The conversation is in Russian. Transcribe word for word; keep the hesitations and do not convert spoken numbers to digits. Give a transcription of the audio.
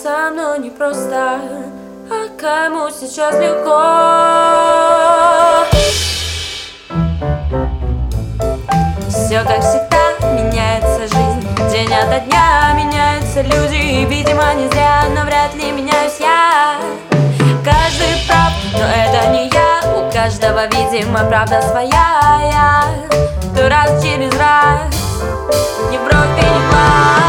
со мной непросто, а кому сейчас легко. Все как всегда, меняется жизнь, день ото дня меняются люди. И, видимо, не зря, но вряд ли меняюсь я. Каждый прав, но это не я. У каждого, видимо, правда своя. Я то раз через раз, не бровь и не глаз.